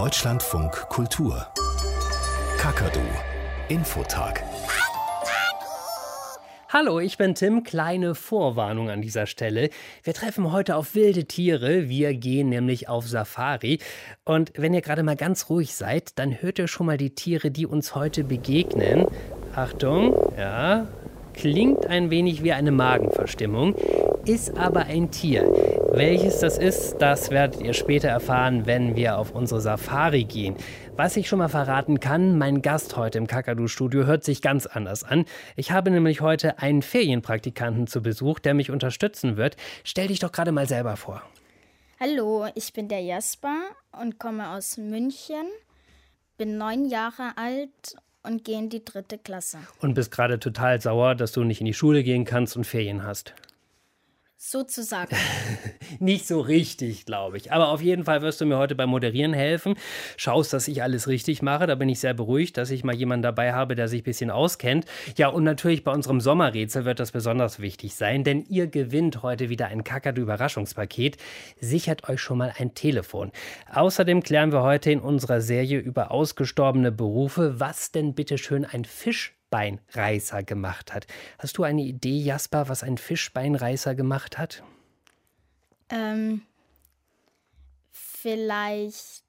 Deutschlandfunk Kultur. Kakadu. Infotag. Hallo, ich bin Tim. Kleine Vorwarnung an dieser Stelle. Wir treffen heute auf wilde Tiere. Wir gehen nämlich auf Safari. Und wenn ihr gerade mal ganz ruhig seid, dann hört ihr schon mal die Tiere, die uns heute begegnen. Achtung, ja, klingt ein wenig wie eine Magenverstimmung, ist aber ein Tier. Welches das ist, das werdet ihr später erfahren, wenn wir auf unsere Safari gehen. Was ich schon mal verraten kann, mein Gast heute im Kakadu-Studio hört sich ganz anders an. Ich habe nämlich heute einen Ferienpraktikanten zu Besuch, der mich unterstützen wird. Stell dich doch gerade mal selber vor. Hallo, ich bin der Jasper und komme aus München, bin 9 Jahre alt und gehe in die 3. Klasse. Und bist gerade total sauer, dass du nicht in die Schule gehen kannst und Ferien hast. Sozusagen. Nicht so richtig, glaube ich. Aber auf jeden Fall wirst du mir heute beim Moderieren helfen. Schaust, dass ich alles richtig mache. Da bin ich sehr beruhigt, dass ich mal jemanden dabei habe, der sich ein bisschen auskennt. Ja, und natürlich bei unserem Sommerrätsel wird das besonders wichtig sein, denn ihr gewinnt heute wieder ein Kakadu-Überraschungspaket. Sichert euch schon mal ein Telefon. Außerdem klären wir heute in unserer Serie über ausgestorbene Berufe, was denn bitteschön ein Fischbeinreißer gemacht hat. Hast du eine Idee, Jasper, was ein Fischbeinreißer gemacht hat? Vielleicht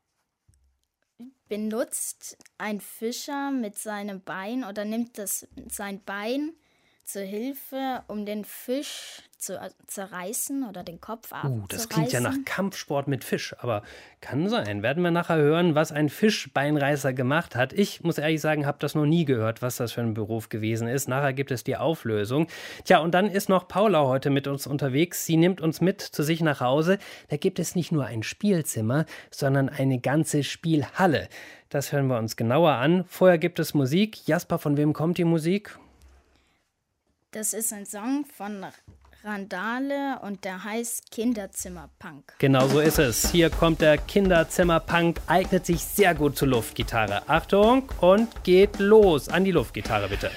benutzt ein Fischer mit seinem Bein oder nimmt sein Bein zur Hilfe, um den Fisch zu zerreißen oder den Kopf abzureißen. Das klingt ja nach Kampfsport mit Fisch, aber kann sein. Werden wir nachher hören, was ein Fischbeinreißer gemacht hat. Ich muss ehrlich sagen, habe das noch nie gehört, was das für ein Beruf gewesen ist. Nachher gibt es die Auflösung. Tja, und dann ist noch Paula heute mit uns unterwegs. Sie nimmt uns mit zu sich nach Hause. Da gibt es nicht nur ein Spielzimmer, sondern eine ganze Spielhalle. Das hören wir uns genauer an. Vorher gibt es Musik. Jasper, von wem kommt die Musik? Das ist ein Song von Randale und der heißt Kinderzimmerpunk. Genau so ist es. Hier kommt der Kinderzimmerpunk, eignet sich sehr gut zur Luftgitarre. Achtung und geht los. An die Luftgitarre bitte.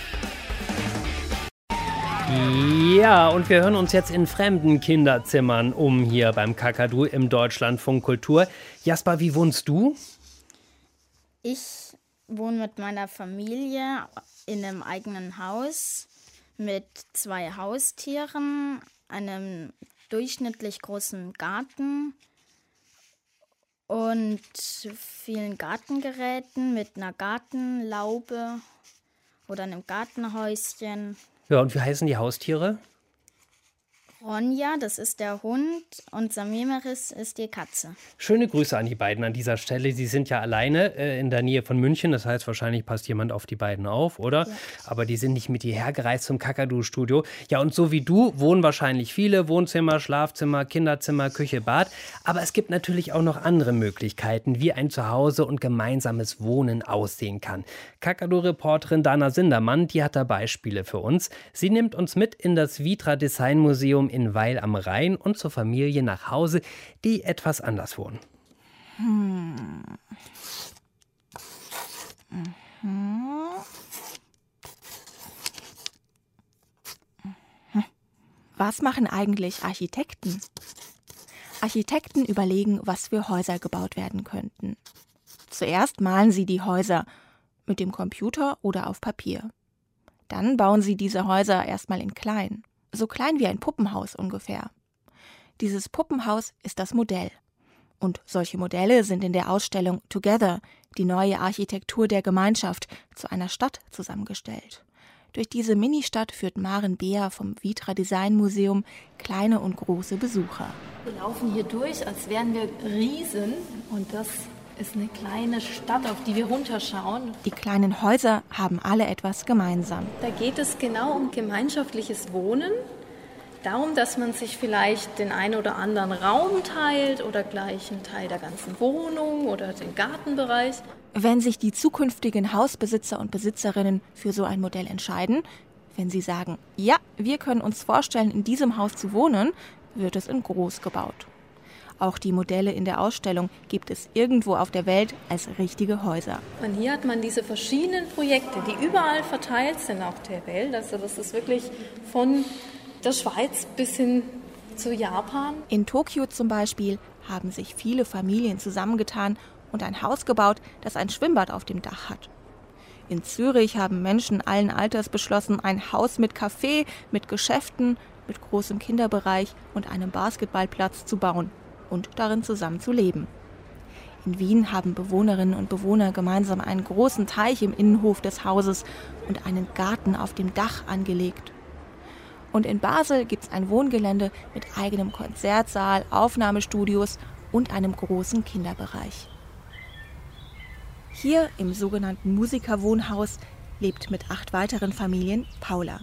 Ja, und wir hören uns jetzt in fremden Kinderzimmern um hier beim Kakadu im Deutschlandfunk Kultur. Jasper, wie wohnst du? Ich wohne mit meiner Familie in einem eigenen Haus mit 2 Haustieren, einem durchschnittlich großen Garten und vielen Gartengeräten mit einer Gartenlaube oder einem Gartenhäuschen. Ja, und wie heißen die Haustiere? Ronja, das ist der Hund, und Samimeris ist die Katze. Schöne Grüße an die beiden an dieser Stelle. Sie sind ja alleine in der Nähe von München. Das heißt, wahrscheinlich passt jemand auf die beiden auf, oder? Ja. Aber die sind nicht mit hierher gereist zum Kakadu-Studio. Ja, und so wie du wohnen wahrscheinlich viele. Wohnzimmer, Schlafzimmer, Kinderzimmer, Küche, Bad. Aber es gibt natürlich auch noch andere Möglichkeiten, wie ein Zuhause und gemeinsames Wohnen aussehen kann. Kakadu-Reporterin Dana Sindermann, die hat da Beispiele für uns. Sie nimmt uns mit in das Vitra Design Museum in Weil am Rhein und zur Familie nach Hause, die etwas anders wohnen. Was machen eigentlich Architekten? Architekten überlegen, was für Häuser gebaut werden könnten. Zuerst malen sie die Häuser mit dem Computer oder auf Papier. Dann bauen sie diese Häuser erstmal in klein. So klein wie ein Puppenhaus ungefähr. Dieses Puppenhaus ist das Modell. Und solche Modelle sind in der Ausstellung Together, die neue Architektur der Gemeinschaft, zu einer Stadt zusammengestellt. Durch diese Ministadt führt Maren Beer vom Vitra Design Museum kleine und große Besucher. Wir laufen hier durch, als wären wir Riesen, und das ist eine kleine Stadt, auf die wir runterschauen. Die kleinen Häuser haben alle etwas gemeinsam. Da geht es genau um gemeinschaftliches Wohnen, darum, dass man sich vielleicht den einen oder anderen Raum teilt oder gleich einen Teil der ganzen Wohnung oder den Gartenbereich. Wenn sich die zukünftigen Hausbesitzer und Besitzerinnen für so ein Modell entscheiden, wenn sie sagen, ja, wir können uns vorstellen, in diesem Haus zu wohnen, wird es in groß gebaut. Auch die Modelle in der Ausstellung gibt es irgendwo auf der Welt als richtige Häuser. Von hier hat man diese verschiedenen Projekte, die überall verteilt sind auf der Welt. Also das ist wirklich von der Schweiz bis hin zu Japan. In Tokio zum Beispiel haben sich viele Familien zusammengetan und ein Haus gebaut, das ein Schwimmbad auf dem Dach hat. In Zürich haben Menschen allen Alters beschlossen, ein Haus mit Café, mit Geschäften, mit großem Kinderbereich und einem Basketballplatz zu bauen und darin zusammen zu leben. In Wien haben Bewohnerinnen und Bewohner gemeinsam einen großen Teich im Innenhof des Hauses und einen Garten auf dem Dach angelegt. Und in Basel gibt es ein Wohngelände mit eigenem Konzertsaal, Aufnahmestudios und einem großen Kinderbereich. Hier im sogenannten Musikerwohnhaus lebt mit 8 weiteren Familien Paula.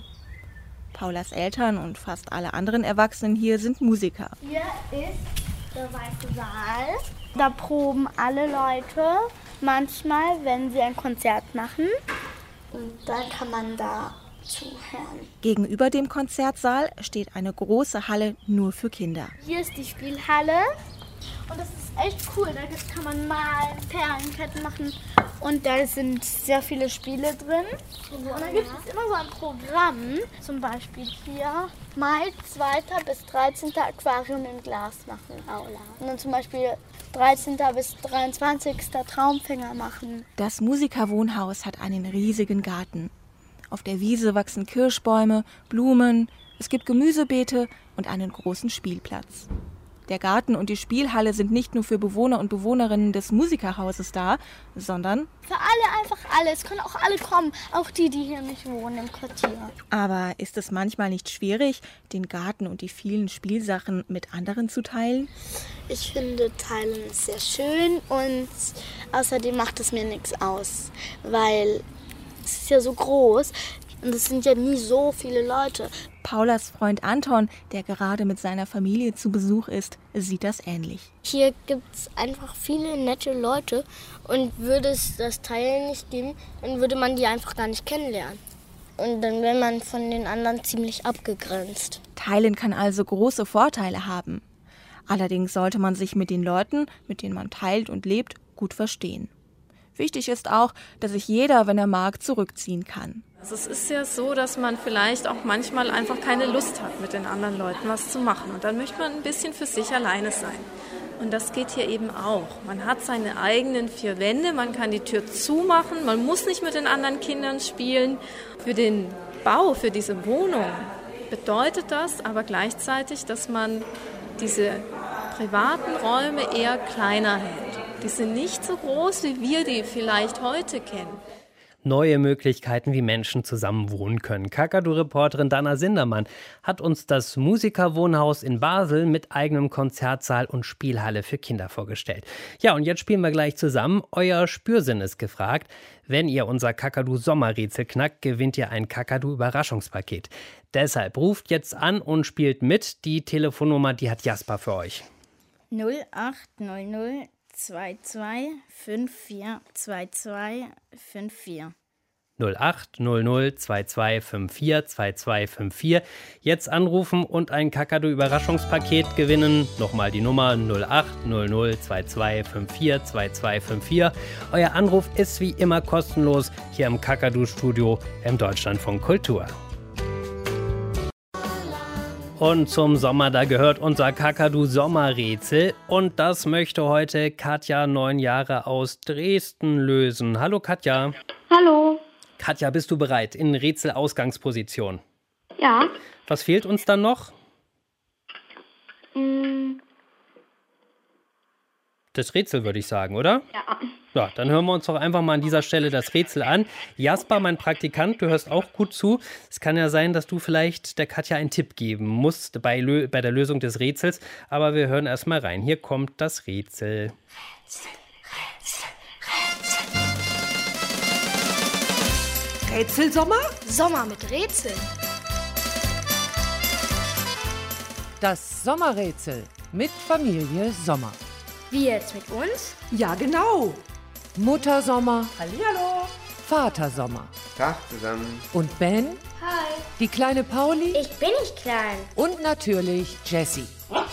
Paulas Eltern und fast alle anderen Erwachsenen hier sind Musiker. Hier ist der weiße Saal. Da proben alle Leute manchmal, wenn sie ein Konzert machen. Und dann kann man da zuhören. Gegenüber dem Konzertsaal steht eine große Halle nur für Kinder. Hier ist die Spielhalle. Und das ist echt cool. Da kann man malen, Perlenketten machen. Und da sind sehr viele Spiele drin. Und dann gibt es immer so ein Programm. Zum Beispiel hier Mai 2. bis 13. Aquarium im Glas machen. Und dann zum Beispiel 13. bis 23. Traumfänger machen. Das Musikerwohnhaus hat einen riesigen Garten. Auf der Wiese wachsen Kirschbäume, Blumen, es gibt Gemüsebeete und einen großen Spielplatz. Der Garten und die Spielhalle sind nicht nur für Bewohner und Bewohnerinnen des Musikerhauses da, sondern für alle, einfach alle. Es können auch alle kommen, auch die hier nicht wohnen im Quartier. Aber ist es manchmal nicht schwierig, den Garten und die vielen Spielsachen mit anderen zu teilen? Ich finde, Teilen ist sehr schön und außerdem macht es mir nichts aus, weil es ist ja so groß und es sind ja nie so viele Leute. Paulas Freund Anton, der gerade mit seiner Familie zu Besuch ist, sieht das ähnlich. Hier gibt es einfach viele nette Leute und würde es das Teilen nicht geben, dann würde man die einfach gar nicht kennenlernen. Und dann wäre man von den anderen ziemlich abgegrenzt. Teilen kann also große Vorteile haben. Allerdings sollte man sich mit den Leuten, mit denen man teilt und lebt, gut verstehen. Wichtig ist auch, dass sich jeder, wenn er mag, zurückziehen kann. Also es ist ja so, dass man vielleicht auch manchmal einfach keine Lust hat, mit den anderen Leuten was zu machen. Und dann möchte man ein bisschen für sich alleine sein. Und das geht hier eben auch. Man hat seine eigenen 4 Wände, man kann die Tür zumachen, man muss nicht mit den anderen Kindern spielen. Für den Bau, für diese Wohnung bedeutet das aber gleichzeitig, dass man diese privaten Räume eher kleiner hält. Die sind nicht so groß, wie wir die vielleicht heute kennen. Neue Möglichkeiten, wie Menschen zusammen wohnen können. Kakadu-Reporterin Dana Sindermann hat uns das Musikerwohnhaus in Basel mit eigenem Konzertsaal und Spielhalle für Kinder vorgestellt. Ja, und jetzt spielen wir gleich zusammen. Euer Spürsinn ist gefragt. Wenn ihr unser Kakadu-Sommerrätsel knackt, gewinnt ihr ein Kakadu-Überraschungspaket. Deshalb ruft jetzt an und spielt mit. Die Telefonnummer, die hat Jasper für euch. 0800 22 54 22 54. 0800 22 54 22 54. Jetzt anrufen und ein Kakadu-Überraschungspaket gewinnen. Nochmal die Nummer 0800 22 54 22 54. Euer Anruf ist wie immer kostenlos hier im Kakadu-Studio im Deutschlandfunk Kultur. Und zum Sommer, da gehört unser Kakadu-Sommerrätsel. Und das möchte heute Katja, 9 Jahre, aus Dresden lösen. Hallo Katja. Hallo. Katja, bist du bereit in Rätselausgangsposition? Ja. Was fehlt uns dann noch? Das Rätsel, würde ich sagen, oder? Ja. Ja, dann hören wir uns doch einfach mal an dieser Stelle das Rätsel an. Jasper, mein Praktikant, du hörst auch gut zu. Es kann ja sein, dass du vielleicht der Katja einen Tipp geben musst bei der Lösung des Rätsels. Aber wir hören erst mal rein. Hier kommt das Rätsel. Rätselsommer? Sommer mit Rätseln. Das Sommerrätsel mit Familie Sommer. Wie jetzt mit uns? Ja, genau. Mutter Sommer. Hallihallo. Vater Sommer. Tag zusammen. Und Ben. Hi. Die kleine Pauli. Ich bin nicht klein. Und natürlich Jessie.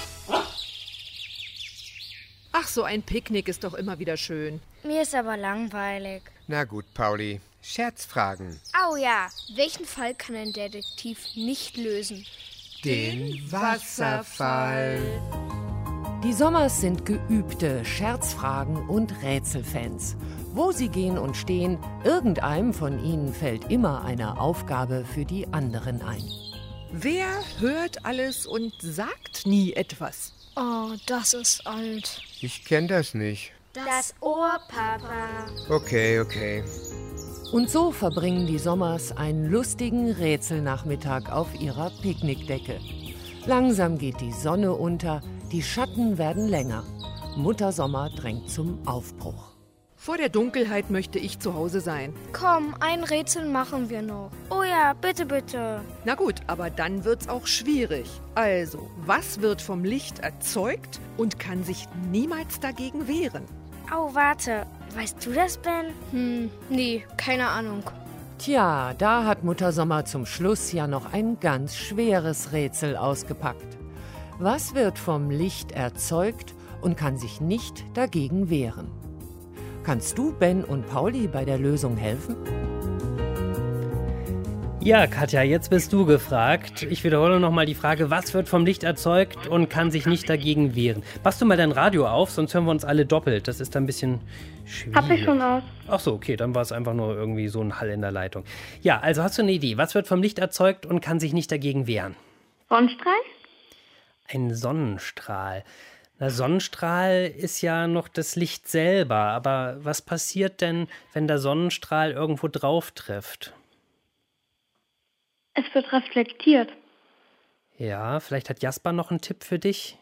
Ach, so ein Picknick ist doch immer wieder schön. Mir ist aber langweilig. Na gut, Pauli. Scherzfragen. Oh ja, welchen Fall kann ein Detektiv nicht lösen? Den Wasserfall. Die Sommers sind geübte Scherzfragen- und Rätselfans. Wo sie gehen und stehen, irgendeinem von ihnen fällt immer eine Aufgabe für die anderen ein. Wer hört alles und sagt nie etwas? Oh, das ist alt. Ich kenne das nicht. Das Ohr, Papa. Okay. Und so verbringen die Sommers einen lustigen Rätselnachmittag auf ihrer Picknickdecke. Langsam geht die Sonne unter, die Schatten werden länger. Mutter Sommer drängt zum Aufbruch. Vor der Dunkelheit möchte ich zu Hause sein. Komm, ein Rätsel machen wir noch. Oh ja, bitte, bitte. Na gut, aber dann wird's auch schwierig. Also, was wird vom Licht erzeugt und kann sich niemals dagegen wehren? Oh, warte. Weißt du das, Ben? Nee, keine Ahnung. Tja, da hat Mutter Sommer zum Schluss ja noch ein ganz schweres Rätsel ausgepackt. Was wird vom Licht erzeugt und kann sich nicht dagegen wehren? Kannst du Ben und Pauli bei der Lösung helfen? Ja, Katja, jetzt bist du gefragt. Ich wiederhole nochmal die Frage, was wird vom Licht erzeugt und kann sich nicht dagegen wehren? Machst du mal dein Radio auf, sonst hören wir uns alle doppelt. Das ist ein bisschen schwierig. Hab ich schon aus. Ach so, okay, dann war es einfach nur irgendwie so ein Hall in der Leitung. Ja, also hast du eine Idee? Was wird vom Licht erzeugt und kann sich nicht dagegen wehren? Sonnenstrahl? Ein Sonnenstrahl. Na, Sonnenstrahl ist ja noch das Licht selber. Aber was passiert denn, wenn der Sonnenstrahl irgendwo drauf trifft? Es wird reflektiert. Ja, vielleicht hat Jasper noch einen Tipp für dich.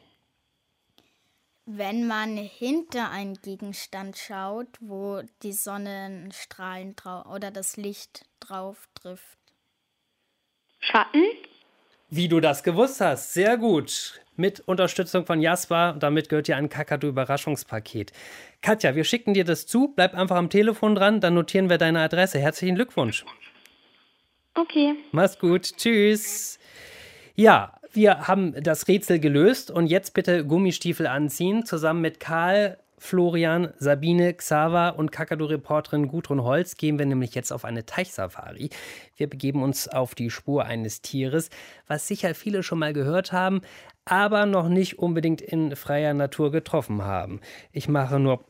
Wenn man hinter einen Gegenstand schaut, wo die Sonnenstrahlen oder das Licht drauf trifft. Schatten? Wie du das gewusst hast, sehr gut. Mit Unterstützung von Jasper, damit gehört dir ein Kakadu-Überraschungspaket. Katja, wir schicken dir das zu, bleib einfach am Telefon dran, dann notieren wir deine Adresse. Herzlichen Glückwunsch. Okay. Mach's gut, tschüss. Ja, wir haben das Rätsel gelöst und jetzt bitte Gummistiefel anziehen, zusammen mit Karl, Florian, Sabine, Xaver und Kakadu-Reporterin Gudrun Holz gehen wir nämlich jetzt auf eine Teichsafari. Wir begeben uns auf die Spur eines Tieres, was sicher viele schon mal gehört haben, aber noch nicht unbedingt in freier Natur getroffen haben. Ich mache nur...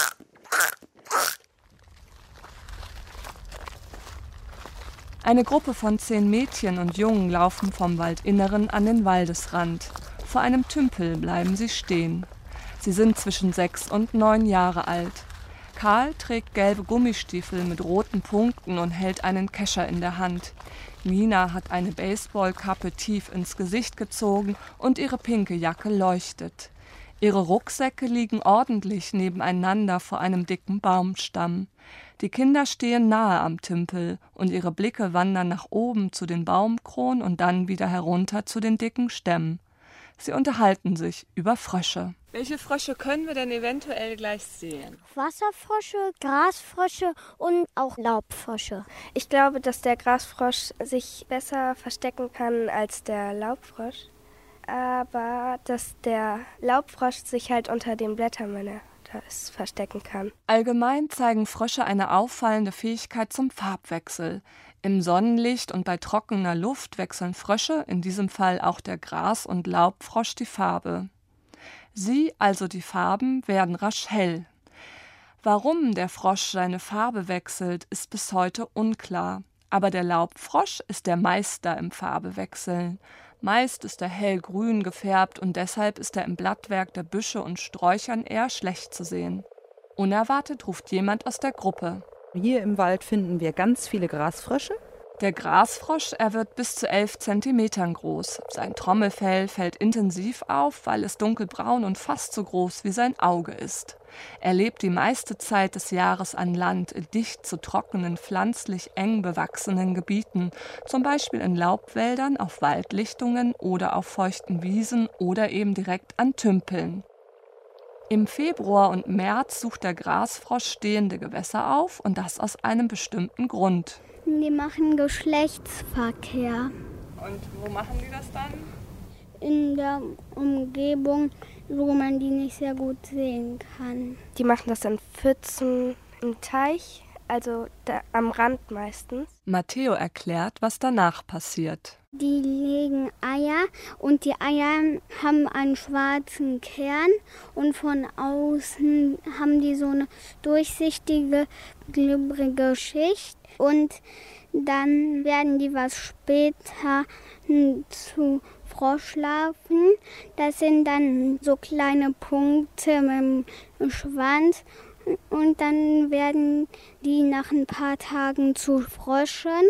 Eine Gruppe von 10 Mädchen und Jungen laufen vom Waldinneren an den Waldesrand. Vor einem Tümpel bleiben sie stehen. Sie sind zwischen 6 und 9 Jahre alt. Karl trägt gelbe Gummistiefel mit roten Punkten und hält einen Kescher in der Hand. Nina hat eine Baseballkappe tief ins Gesicht gezogen und ihre pinke Jacke leuchtet. Ihre Rucksäcke liegen ordentlich nebeneinander vor einem dicken Baumstamm. Die Kinder stehen nahe am Tümpel und ihre Blicke wandern nach oben zu den Baumkronen und dann wieder herunter zu den dicken Stämmen. Sie unterhalten sich über Frösche. Welche Frösche können wir denn eventuell gleich sehen? Wasserfrösche, Grasfrösche und auch Laubfrösche. Ich glaube, dass der Grasfrosch sich besser verstecken kann als der Laubfrosch. Aber dass der Laubfrosch sich halt unter den Blättern, wenn er da ist, verstecken kann. Allgemein zeigen Frösche eine auffallende Fähigkeit zum Farbwechsel. Im Sonnenlicht und bei trockener Luft wechseln Frösche, in diesem Fall auch der Gras- und Laubfrosch, die Farbe. Sie, also die Farben, werden rasch hell. Warum der Frosch seine Farbe wechselt, ist bis heute unklar. Aber der Laubfrosch ist der Meister im Farbewechseln. Meist ist er hellgrün gefärbt und deshalb ist er im Blattwerk der Büsche und Sträuchern eher schlecht zu sehen. Unerwartet ruft jemand aus der Gruppe. Hier im Wald finden wir ganz viele Grasfrösche. Der Grasfrosch, er wird bis zu 11 Zentimetern groß. Sein Trommelfell fällt intensiv auf, weil es dunkelbraun und fast so groß wie sein Auge ist. Er lebt die meiste Zeit des Jahres an Land, in dicht zu trockenen, pflanzlich eng bewachsenen Gebieten, zum Beispiel in Laubwäldern, auf Waldlichtungen oder auf feuchten Wiesen oder eben direkt an Tümpeln. Im Februar und März sucht der Grasfrosch stehende Gewässer auf und das aus einem bestimmten Grund. Die machen Geschlechtsverkehr. Und wo machen die das dann? In der Umgebung, wo man die nicht sehr gut sehen kann. Die machen das in Pfützen, im Teich, also am Rand meistens. Matteo erklärt, was danach passiert. Die legen Eier und die Eier haben einen schwarzen Kern und von außen haben die so eine durchsichtige, glibbrige Schicht und dann werden die was später zu Froschlarven. Das sind dann so kleine Punkte mit dem Schwanz und dann werden die nach ein paar Tagen zu Fröschen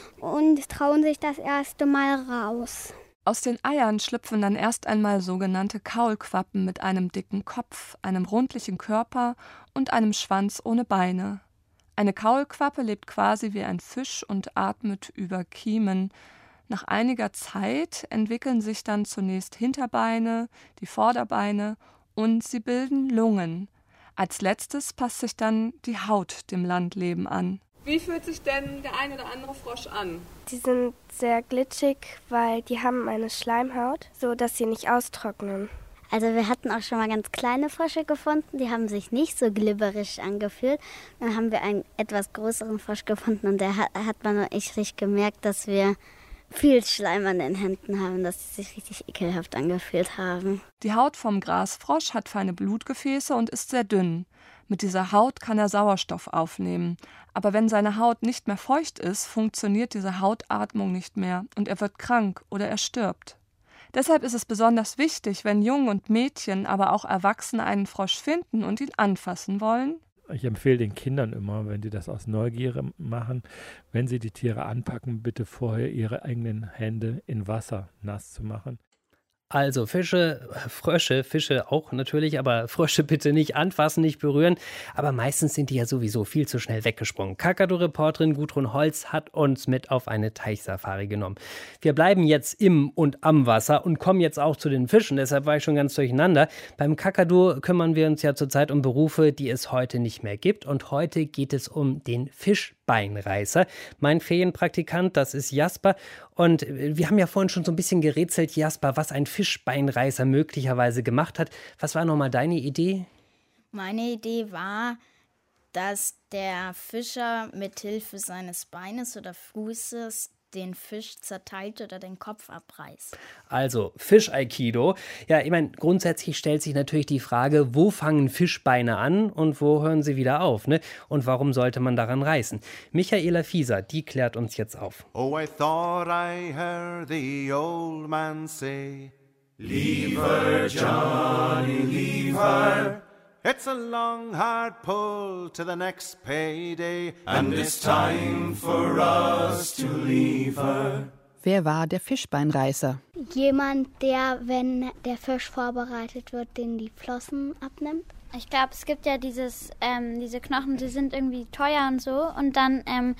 und trauen sich das erste Mal raus. Aus den Eiern schlüpfen dann erst einmal sogenannte Kaulquappen mit einem dicken Kopf, einem rundlichen Körper und einem Schwanz ohne Beine. Eine Kaulquappe lebt quasi wie ein Fisch und atmet über Kiemen. Nach einiger Zeit entwickeln sich dann zunächst Hinterbeine, die Vorderbeine und sie bilden Lungen. Als letztes passt sich dann die Haut dem Landleben an. Wie fühlt sich denn der ein oder andere Frosch an? Die sind sehr glitschig, weil die haben eine Schleimhaut, so dass sie nicht austrocknen. Also wir hatten auch schon mal ganz kleine Frösche gefunden, die haben sich nicht so glibberig angefühlt. Dann haben wir einen etwas größeren Frosch gefunden und der hat man und ich richtig gemerkt, dass wir viel Schleim an den Händen haben, dass sie sich richtig ekelhaft angefühlt haben. Die Haut vom Grasfrosch hat feine Blutgefäße und ist sehr dünn. Mit dieser Haut kann er Sauerstoff aufnehmen. Aber wenn seine Haut nicht mehr feucht ist, funktioniert diese Hautatmung nicht mehr und er wird krank oder er stirbt. Deshalb ist es besonders wichtig, wenn Jungen und Mädchen, aber auch Erwachsene einen Frosch finden und ihn anfassen wollen. Ich empfehle den Kindern immer, wenn sie das aus Neugier machen, wenn sie die Tiere anpacken, bitte vorher ihre eigenen Hände in Wasser nass zu machen. Also Fische, Frösche, Fische auch natürlich, aber Frösche bitte nicht anfassen, nicht berühren. Aber meistens sind die ja sowieso viel zu schnell weggesprungen. Kakadu-Reporterin Gudrun Holz hat uns mit auf eine Teichsafari genommen. Wir bleiben jetzt im und am Wasser und kommen jetzt auch zu den Fischen. Deshalb war ich schon ganz durcheinander. Beim Kakadu kümmern wir uns ja zurzeit um Berufe, die es heute nicht mehr gibt. Und heute geht es um den Fischbeinreißer. Mein Ferienpraktikant, das ist Jasper. Und wir haben ja vorhin schon so ein bisschen gerätselt, Jasper, was ein Fischbeinreißer möglicherweise gemacht hat. Was war nochmal deine Idee? Meine Idee war, dass der Fischer mit Hilfe seines Beines oder Fußes den Fisch zerteilt oder den Kopf abreißt. Also Fisch-Aikido. Ja, ich meine, grundsätzlich stellt sich natürlich die Frage, wo fangen Fischbeine an und wo hören sie wieder auf, ne? Und warum sollte man daran reißen? Michaela Fieser, die klärt uns jetzt auf. Oh, I thought I heard the old man say, leave her, Johnny, leave her. It's a long, hard pull to the next payday, and it's time for us to leave her. Wer war der Fischbeinreißer? Jemand, der, wenn der Fisch vorbereitet wird, den die Flossen abnimmt. Ich glaube, es gibt ja diese Knochen, die sind irgendwie teuer und so. Und dann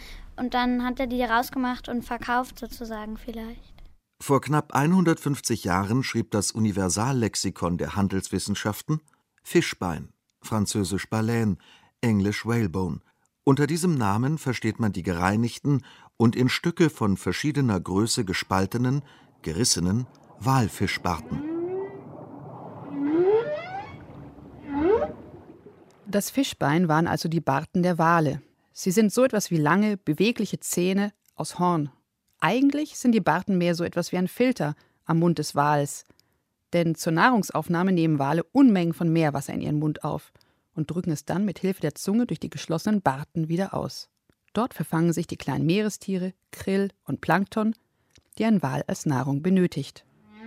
hat er die rausgemacht und verkauft sozusagen vielleicht. Vor knapp 150 Jahren schrieb das Universallexikon der Handelswissenschaften Fischbein, französisch Baleine, englisch Whalebone. Unter diesem Namen versteht man die gereinigten und in Stücke von verschiedener Größe gespaltenen, gerissenen Walfischbarten. Das Fischbein waren also die Barten der Wale. Sie sind so etwas wie lange, bewegliche Zähne aus Horn. Eigentlich sind die Barten mehr so etwas wie ein Filter am Mund des Wals. Denn zur Nahrungsaufnahme nehmen Wale Unmengen von Meerwasser in ihren Mund auf und drücken es dann mit Hilfe der Zunge durch die geschlossenen Barten wieder aus. Dort verfangen sich die kleinen Meerestiere, Krill und Plankton, die ein Wal als Nahrung benötigt.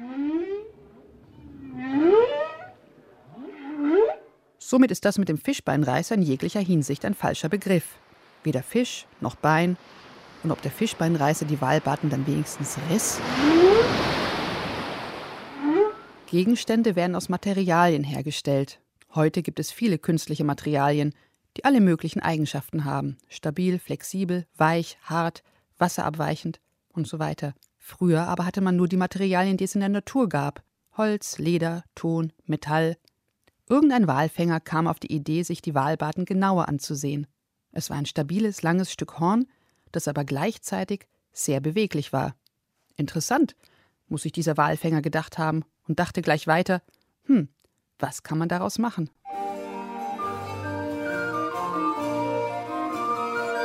Somit ist das mit dem Fischbeinreißer in jeglicher Hinsicht ein falscher Begriff. Weder Fisch noch Bein. Und ob der Fischbeinreißer die Walbarten dann wenigstens riss? Gegenstände werden aus Materialien hergestellt. Heute gibt es viele künstliche Materialien, die alle möglichen Eigenschaften haben. Stabil, flexibel, weich, hart, wasserabweichend und so weiter. Früher aber hatte man nur die Materialien, die es in der Natur gab. Holz, Leder, Ton, Metall. Irgendein Walfänger kam auf die Idee, sich die Walbarten genauer anzusehen. Es war ein stabiles, langes Stück Horn, das aber gleichzeitig sehr beweglich war. Interessant, muss sich dieser Walfänger gedacht haben und dachte gleich weiter, was kann man daraus machen?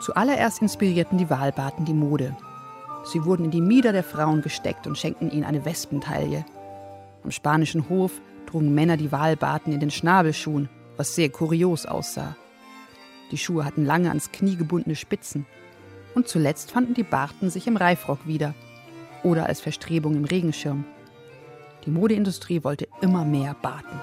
Zuallererst inspirierten die Walbarten die Mode. Sie wurden in die Mieder der Frauen gesteckt und schenkten ihnen eine Wespentaille. Am spanischen Hof trugen Männer die Walbarten in den Schnabelschuhen, was sehr kurios aussah. Die Schuhe hatten lange ans Knie gebundene Spitzen. Und zuletzt fanden die Barten sich im Reifrock wieder oder als Verstrebung im Regenschirm. Die Modeindustrie wollte immer mehr Barten.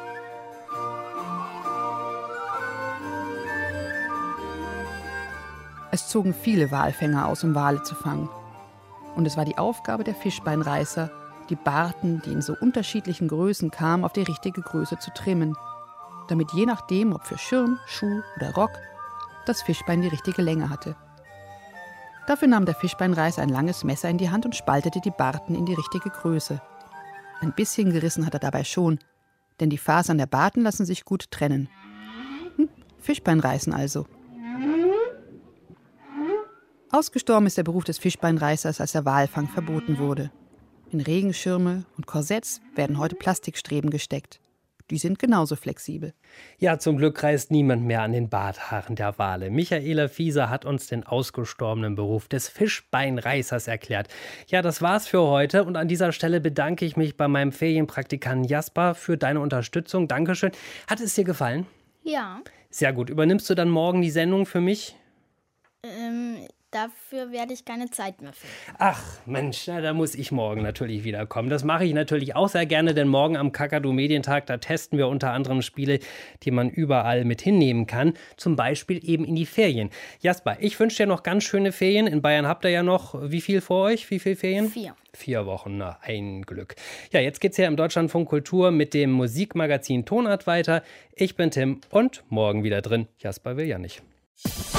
Es zogen viele Walfänger aus, um Wale zu fangen. Und es war die Aufgabe der Fischbeinreißer, die Barten, die in so unterschiedlichen Größen kamen, auf die richtige Größe zu trimmen, damit je nachdem, ob für Schirm, Schuh oder Rock, das Fischbein die richtige Länge hatte. Dafür nahm der Fischbeinreißer ein langes Messer in die Hand und spaltete die Barten in die richtige Größe. Ein bisschen gerissen hat er dabei schon, denn die Fasern der Barten lassen sich gut trennen. Fischbeinreißen also. Ausgestorben ist der Beruf des Fischbeinreißers, als der Walfang verboten wurde. In Regenschirme und Korsetts werden heute Plastikstreben gesteckt. Die sind genauso flexibel. Ja, zum Glück reißt niemand mehr an den Barthaaren der Wale. Michaela Fieser hat uns den ausgestorbenen Beruf des Fischbeinreißers erklärt. Ja, das war's für heute und an dieser Stelle bedanke ich mich bei meinem Ferienpraktikanten Jasper für deine Unterstützung. Dankeschön. Hat es dir gefallen? Ja. Sehr gut. Übernimmst du dann morgen die Sendung für mich? Dafür werde ich keine Zeit mehr finden. Ach Mensch, da muss ich morgen natürlich wieder kommen. Das mache ich natürlich auch sehr gerne, denn morgen am Kakadu Medientag, da testen wir unter anderem Spiele, die man überall mit hinnehmen kann. Zum Beispiel eben in die Ferien. Jasper, ich wünsche dir noch ganz schöne Ferien. In Bayern habt ihr ja noch wie viel vor euch? Wie viele Ferien? 4. 4 Wochen, na, ein Glück. Ja, jetzt geht's ja im Deutschlandfunk Kultur mit dem Musikmagazin Tonart weiter. Ich bin Tim und morgen wieder drin. Jasper will ja nicht.